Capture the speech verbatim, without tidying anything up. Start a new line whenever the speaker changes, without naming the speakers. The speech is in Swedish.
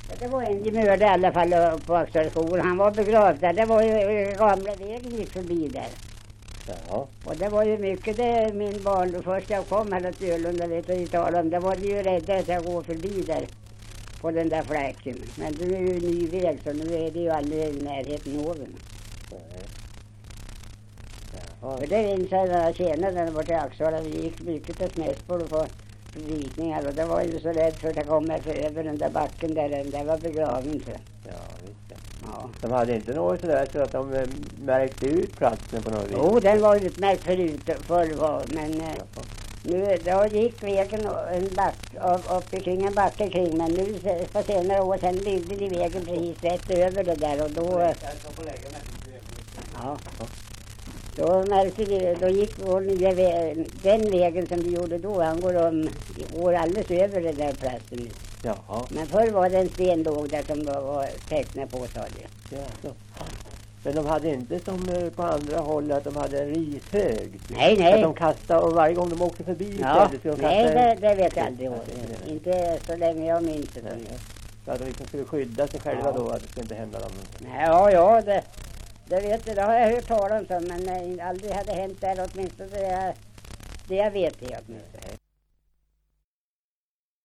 Det var en gemörd i alla fall på Axelskogen. Han var begravd där. Det var ju gamla vägen gick förbi där.
Ja.
Och det var ju mycket det min barn. Först jag kom här till Ölunda, vet jag inte om. Det var ju rädda att jag går förbi där. På den där fläcken. Men det är ju en ny väg så nu är det ju aldrig i närheten av den.
Ja.
För det minns jag när jag tjänade den bort i Axel. Vi gick mycket till Smäsborg på ritningar. Och det var ju så rädd för att jag kom över den där backen där. Den där var begraven. Så.
Ja, visst det.
Ja.
De hade inte något sådär så att de eh, märkte ut platsen på något vis?
Jo, den var utmärkt förut förr var. Men eh, nu då gick vägen en back, upp, upp kring en backe kring. Men nu på senare år sen byggde de vägen precis rätt över det där. Och då... Eh, ja. Då märkte vi, då gick vår nya väg, den vägen som vi gjorde då, han går om, går alldeles över den där platsen.
Jaha.
Men förr var det en sten låg där som var, var tecknat på taget.
Ja, så. Men de hade inte som eh, på andra håll att de hade en rishög?
Nej, nej.
Att de kastade och varje gång de åkte förbi
Ja,
så de
nej,
kastade...
det, det vet jag aldrig. Det. Inte så länge jag minns det.
Nej, ja. Så att de liksom skulle skydda sig själva
Ja.
då, att det skulle inte hända dem.
Nej, ja, ja, det, det vet jag, det har jag hört talas om, men nej, aldrig hade hänt där åtminstone det jag, det jag vet i åtminstone.